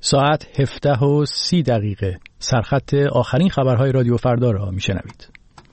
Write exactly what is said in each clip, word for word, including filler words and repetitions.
ساعت هفده و سی دقیقه سرخط آخرین خبرهای رادیو فردا را میشنوید.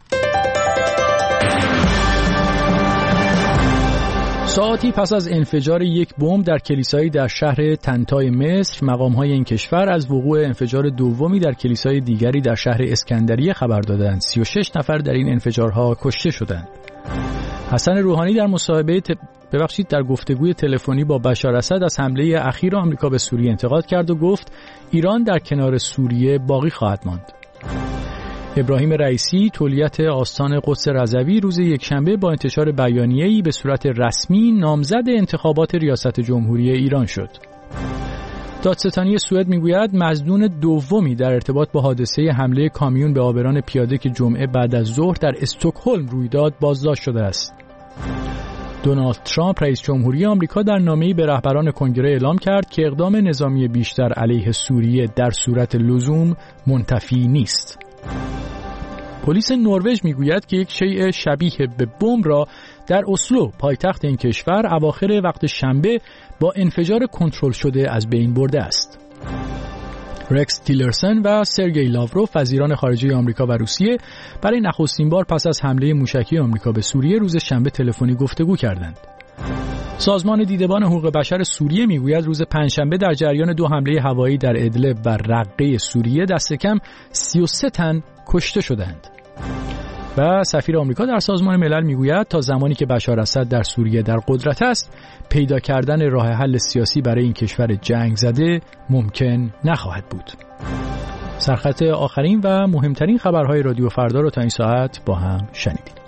ساعتی پس از انفجار یک بمب در کلیسایی در شهر طنطای مصر، مقام‌های این کشور از وقوع انفجار دومی در کلیسای دیگری در شهر اسکندریه خبر دادند. سی و شش نفر در این انفجارها کشته شدند. حسن روحانی در مصاحبه ت... ببخشید در گفتگوی تلفنی با بشار اسد از حمله اخیر آمریکا به سوریه انتقاد کرد و گفت ایران در کنار سوریه باقی خواهد ماند. ابراهیم رئیسی تولیت آستان قدس رضوی روز یکشنبه با انتشار بیانیه‌ای به صورت رسمی نامزد انتخابات ریاست جمهوری ایران شد. دادستانی سوئد میگوید مظنون دومی در ارتباط با حادثه حمله کامیون به عابران پیاده که جمعه بعد از ظهر در استکهلم روی داد بازداشت شده است. دونالد ترامپ رئیس جمهوری آمریکا در نامه‌ای به رهبران کنگره اعلام کرد که اقدام نظامی بیشتر علیه سوریه در صورت لزوم منتفی نیست. پلیس نروژ میگوید که یک شیء شبیه به بمب را در اسلو پایتخت این کشور اواخر وقت شنبه با انفجار کنترل شده از بین برده است. رکس تیلرسن و سرگئی لاوروف وزیران خارجه آمریکا و روسیه برای نخستین بار پس از حمله موشکی آمریکا به سوریه روز شنبه تلفنی گفتگو کردند. سازمان دیدبان حقوق بشر سوریه میگوید روز پنجشنبه در جریان دو حمله هوایی در ادلب و رقه سوریه دست کم سی و سه تن کشته شدند. و سفیر آمریکا در سازمان ملل میگوید تا زمانی که بشار اسد در سوریه در قدرت است، پیدا کردن راه حل سیاسی برای این کشور جنگ زده ممکن نخواهد بود. سرخط آخرین و مهمترین خبرهای رادیو فردا رو تا این ساعت با هم شنیدید.